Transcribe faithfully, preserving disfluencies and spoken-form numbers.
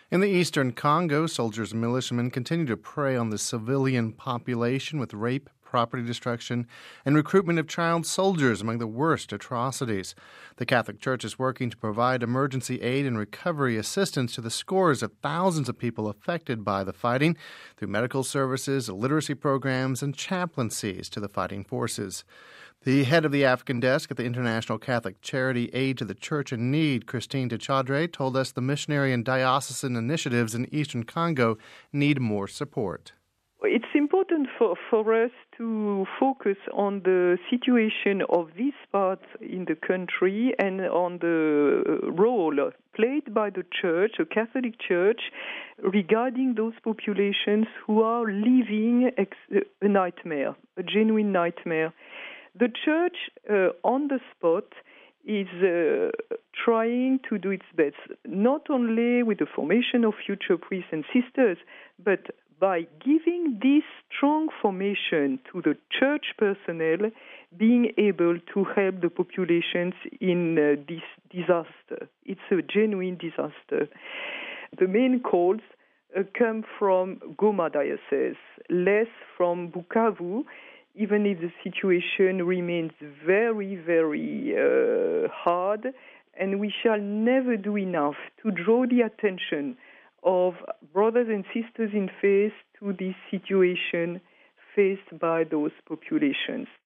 In the eastern Congo, soldiers and militiamen continue to prey on the civilian population with rape, property destruction, and recruitment of child soldiers among the worst atrocities. The Catholic Church is working to provide emergency aid and recovery assistance to the scores of thousands of people affected by the fighting through medical services, literacy programs, and chaplaincies to the fighting forces. The head of the African desk at the International Catholic Charity Aid to the Church in Need, Christine Tchadre, told us the missionary and diocesan initiatives in eastern Congo need more support. It's important for, for us to focus on the situation of this part in the country and on the role played by the Church, the Catholic Church, regarding those populations who are living a nightmare, a genuine nightmare. The Church, uh, on the spot, is uh, trying to do its best, not only with the formation of future priests and sisters, but by giving this strong formation to the church personnel, being able to help the populations in uh, this disaster. It's a genuine disaster. The main calls uh, come from Goma diocese, less from Bukavu, even if the situation remains very, very uh, hard, and we shall never do enough to draw the attention of brothers and sisters in faith to this situation faced by those populations.